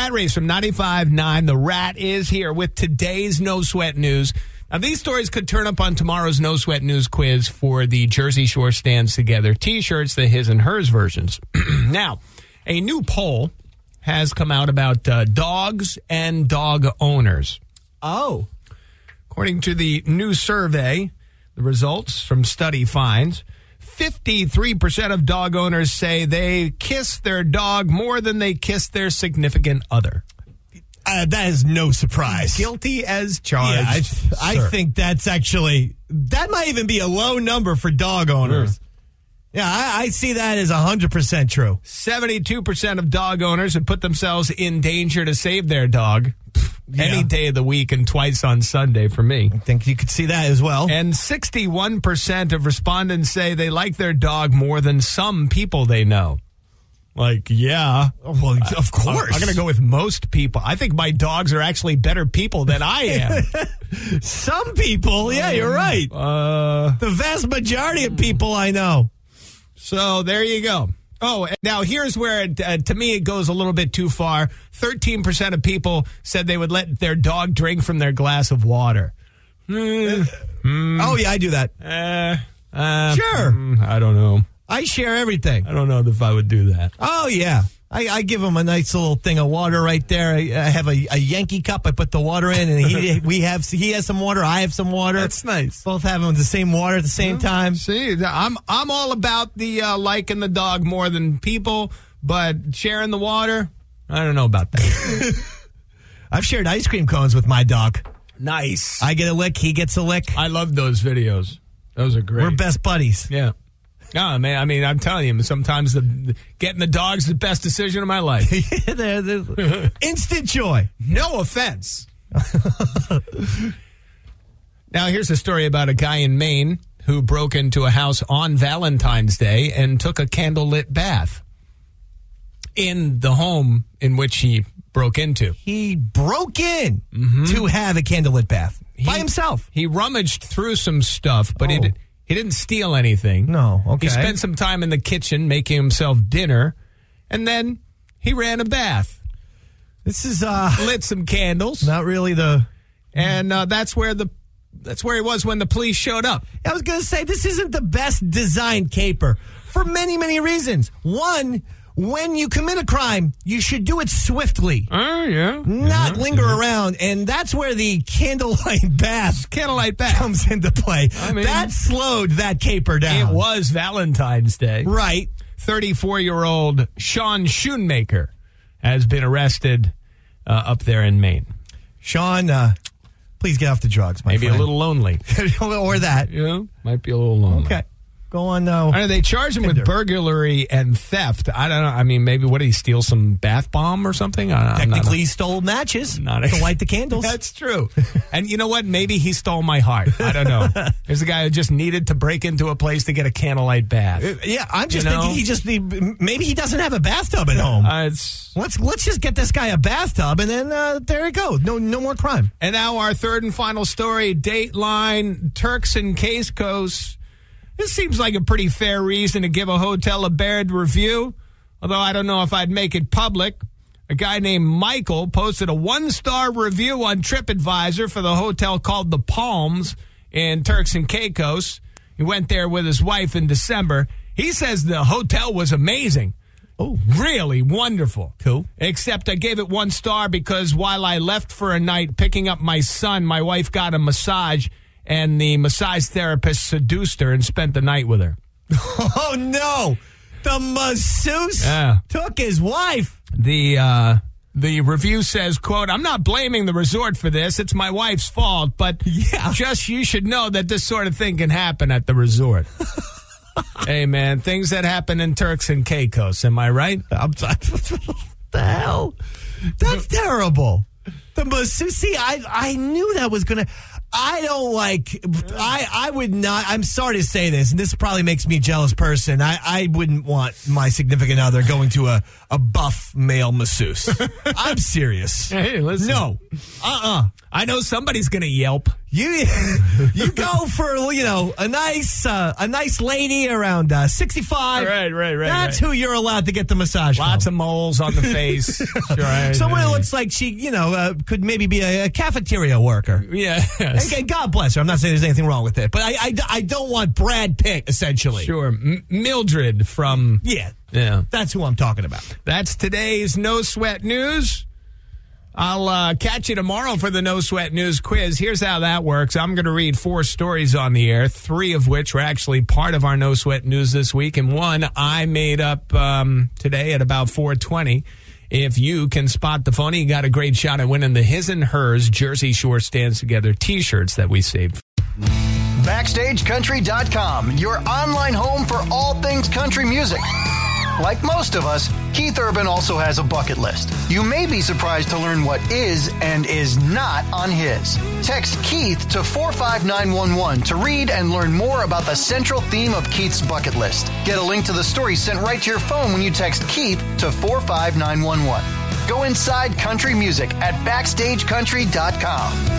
Matt Reeves from 95.9. The Rat is here with today's No Sweat News. Now, these stories could turn up on tomorrow's No Sweat News quiz for the Jersey Shore Stands Together T-shirts, the his and hers versions. Now, a new poll has come out about dogs and dog owners. Oh. According to the new survey, the results from study finds 53% of dog owners say they kiss their dog more than they kiss their significant other. That is no surprise. Guilty as charged. Yeah, I think that's actually, that might even be a low number for dog owners. Yeah, I see that as 100% true. 72% of dog owners have put themselves in danger to save their dog any day of the week and twice on Sunday for me. I think you could see that as well. And 61% of respondents say they like their dog more than some people they know. Like, yeah. Well, of course. I'm going to go with most people. I think my dogs are actually better people than I am. Some people, yeah, you're right. The vast majority of people I know. So there you go. Oh, now here's where, to me, it goes a little bit too far. 13% of people said they would let their dog drink from their glass of water. Oh, yeah, I do that. Sure. I don't know. I share everything. I don't know if I would do that. Oh, yeah. I give him a nice little thing of water right there. I have a Yankee cup. I put the water in, and he has some water. I have some water. That's nice. Both have the same water at the same time. See, I'm all about the liking the dog more than people, but sharing the water, I don't know about that. I've shared ice cream cones with my dog. Nice. I get a lick. He gets a lick. I love those videos. Those are great. We're best buddies. Yeah. Oh, man, I mean, I'm telling you, sometimes getting the dog's the best decision of my life. Instant joy. No offense. Now, here's a story about a guy in Maine who broke into a house on Valentine's Day and took a candlelit bath in the home in which he broke into. He broke in to have a candlelit bath by himself. He rummaged through some stuff, but he didn't steal anything. No, okay. He spent some time in the kitchen making himself dinner, and then he ran a bath. This is lit some candles. Not really and that's where he was when the police showed up. I was going to say, this isn't the best designed caper for many, many reasons. One, when you commit a crime, you should do it swiftly. Oh, yeah. Not linger around. And that's where the candlelight bath comes into play. I mean, that slowed that caper down. It was Valentine's Day. Right. 34-year-old Sean Schoonmaker has been arrested up there in Maine. Sean, please get off the drugs, my Maybe friend. a little lonely. Or that. Yeah, might be a little lonely. Okay. Go on now. They charge him with burglary and theft. I don't know. I mean, maybe what did he steal? Some bath bomb or something? Technically, he stole matches to light the candles. That's true. And you know what? Maybe he stole my heart. I don't know. There's a guy who just needed to break into a place to get a candlelight bath. Yeah, I'm just thinking maybe he doesn't have a bathtub at home. Let's just get this guy a bathtub, and then there you go. No more crime. And now our third and final story: Dateline, Turks and Caicos. This seems like a pretty fair reason to give a hotel a bad review, although I don't know if I'd make it public. A guy named Michael posted a 1-star review on TripAdvisor for the hotel called The Palms in Turks and Caicos. He went there with his wife in December. He says the hotel was amazing. Oh, really wonderful. Cool. Except I gave it 1 star because while I left for a night picking up my son, my wife got a massage, and the massage therapist seduced her and spent the night with her. Oh, no. The masseuse took his wife. The review says, quote, "I'm not blaming the resort for this. It's my wife's fault. But just you should know that this sort of thing can happen at the resort." Hey, man, things that happen in Turks and Caicos. Am I right? What the hell? That's terrible. The masseuse. See, I knew that was going to... I don't like, I would not, I'm sorry to say this, and this probably makes me a jealous person. I wouldn't want my significant other going to a buff male masseuse. I'm serious. Hey, listen. No. I know somebody's going to yelp. You go for, a nice lady around 65. Right. That's who you're allowed to get the massage Lots from. of moles on the face. Sure, Someone who looks like she, could maybe be a cafeteria worker. Yeah. Okay, God bless her. I'm not saying there's anything wrong with it, but I don't want Brad Pitt, essentially. Sure. Mildred from... Yeah. Yeah. That's who I'm talking about. That's today's No Sweat News. I'll catch you tomorrow for the No Sweat News quiz. Here's how that works. I'm going to read 4 stories on the air, 3 of which are actually part of our No Sweat News this week, and 1 I made up today at about 4:20. If you can spot the phony, you got a great shot at winning the His and Hers Jersey Shore Stands Together T-shirts that we saved. BackstageCountry.com, your online home for all things country music. Like most of us, Keith Urban also has a bucket list. You may be surprised to learn what is and is not on his. Text Keith to 45911 to read and learn more about the central theme of Keith's bucket list. Get a link to the story sent right to your phone when you text Keith to 45911. Go inside country music at BackstageCountry.com.